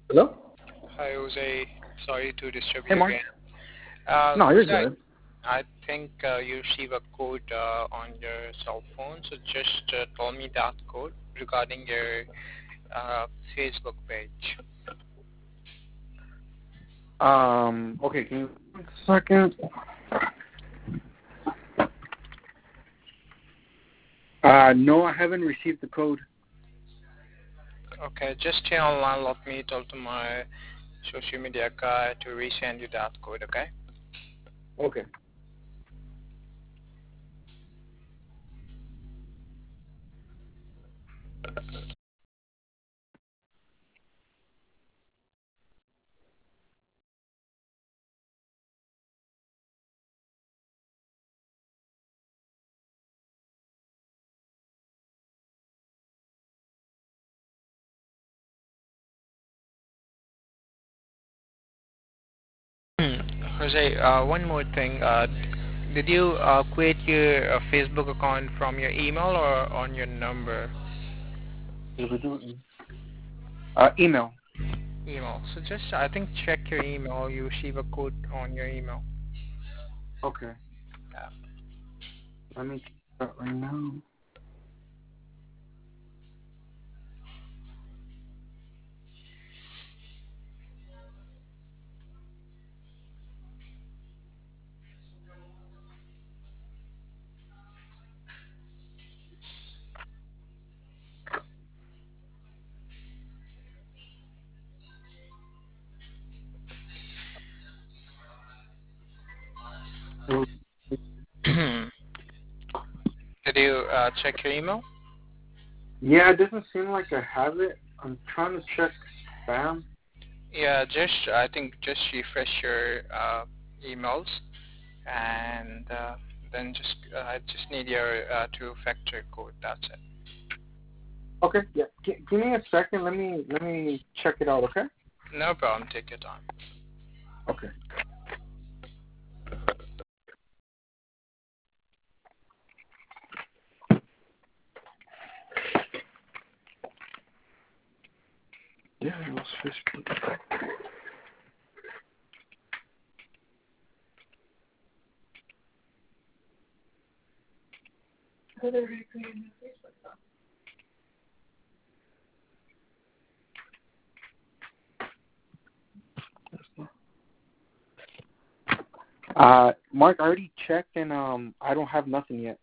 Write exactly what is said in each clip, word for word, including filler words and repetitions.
Hello? Hi, Jose. Sorry to disturb Hey, you Mark. again. Uh, No, you're Jose, good. I think uh, you receive a code uh, on your cell phone, so just uh, tell me that code regarding your uh, Facebook page. Um, okay, can you one second? Uh, no, I haven't received the code. Okay, just stay online. Let me tell to my social media guy to resend you that code, okay? Okay. Jose, uh, one more thing. Uh, did you uh, create your uh, Facebook account from your email or on your number? Did we do it? Uh, email. Email. So just, I think, check your email. You receive a code on your email. Okay. Yeah. Let me check that right now. Did you uh, check your email? Yeah, it doesn't seem like I have it. I'm trying to check spam. Yeah, just I think just refresh your uh, emails and uh, then just uh, I just need your uh, two-factor code. That's it. Okay, yeah. G- give me a second. Let me let me check it out. Okay. No problem. Take your time. Okay. Yeah, it was Facebook. Uh, Mark, I already checked and um, I don't have nothing yet.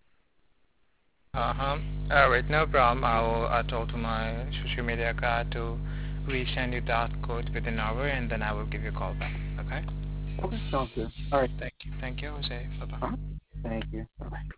Uh huh. All right. No problem. I'll I told to my social media guy to resend you that code within an hour, and then I will give you a call back. Okay. Okay, sounds good. All right. Thank you. Thank you, Jose. Bye bye. Uh-huh. Thank you. Bye bye.